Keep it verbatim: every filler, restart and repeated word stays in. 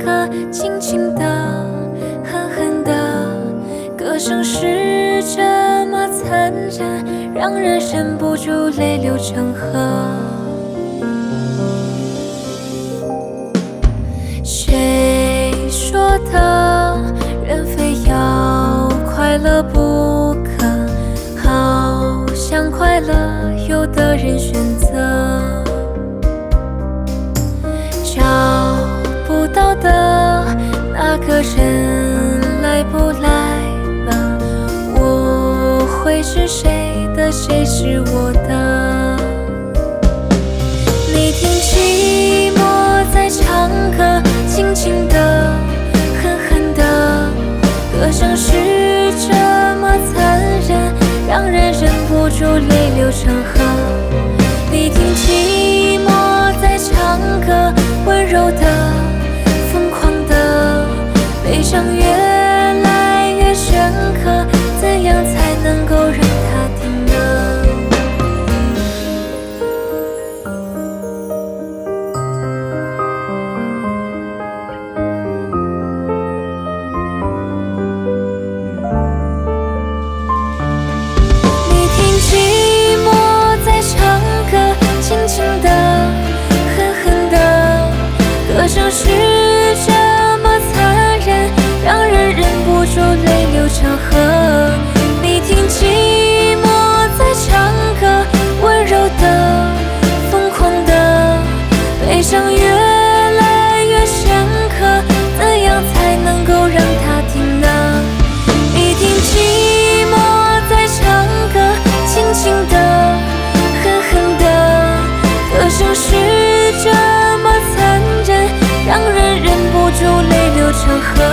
歌，轻轻的，狠狠的，歌声是这么残忍，让人忍不住泪流成河。谁说的人非要快乐不可？好像快乐有的人选择找不到的那个人来不来了？我会是谁的？谁是我的？你听寂寞在唱歌，轻轻的，狠狠的，歌声是这么残忍，让人忍不住泪流成河。你听寂寞在唱歌，温柔的，疯狂的，悲伤越来越深刻，怎样才能够让它停呢？你听寂寞在唱歌，轻轻的，狠狠的，歌声是这么残忍，让人忍不住泪流成河。你听寂寞在唱歌，温柔的，疯狂的，悲伤越来越深刻，怎样才能够让它停呢？你听寂寞在唱歌，轻轻的，狠狠的，歌声是这么残忍，让人忍不住泪流成河。